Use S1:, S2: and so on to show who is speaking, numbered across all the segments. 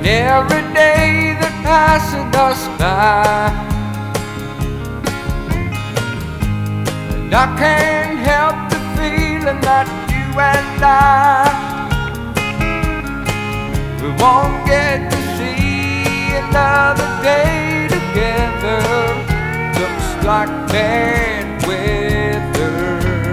S1: every day that passes us by, and I can't help the feeling that you and we won't get to see another day together. Looks like bad weather.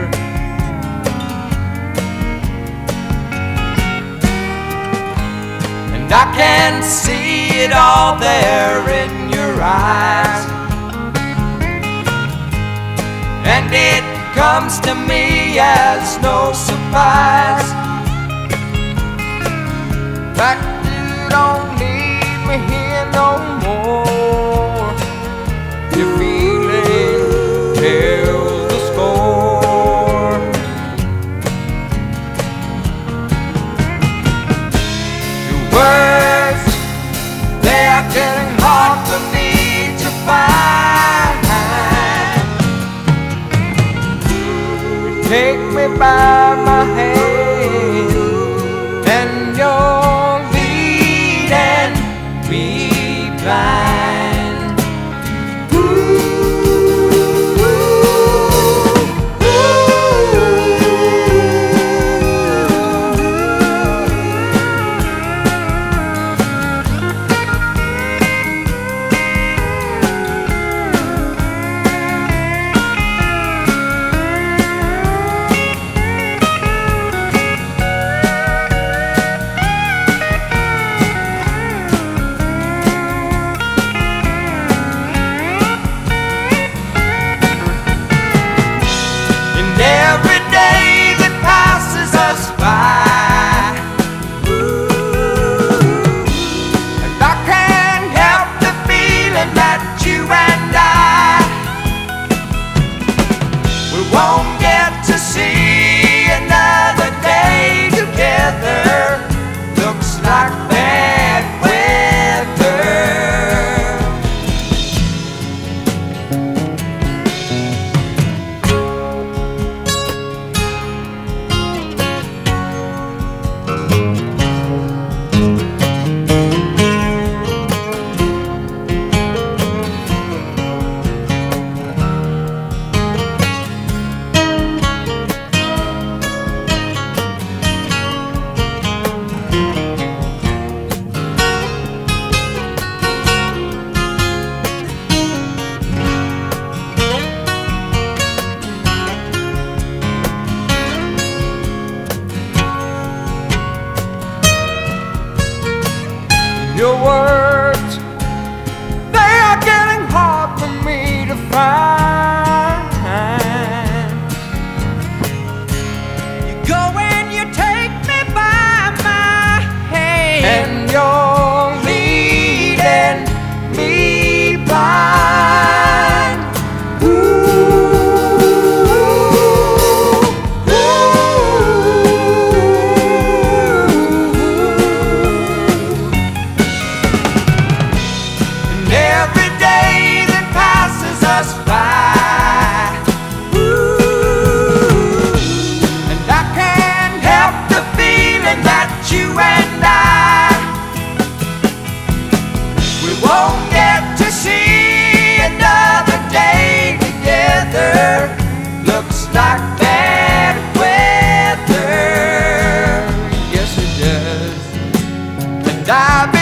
S1: And I can see it all there in your eyes, and it comes to me as no surprise. In fact, you don't need me here no more. Your feeling tells the score. Your words, they are getting hard for me to find. You take me by my hand, and you're leading me blind. Won't get to see another day together. Looks like bad weather. Your words, they are getting hard for me to find. You go and you take me by my hand, and you're leading me blind. Every day that passes us by, and I can't help the feeling that you and we won't get to see another day together. Looks like bad weather. Yes, it does. And I've been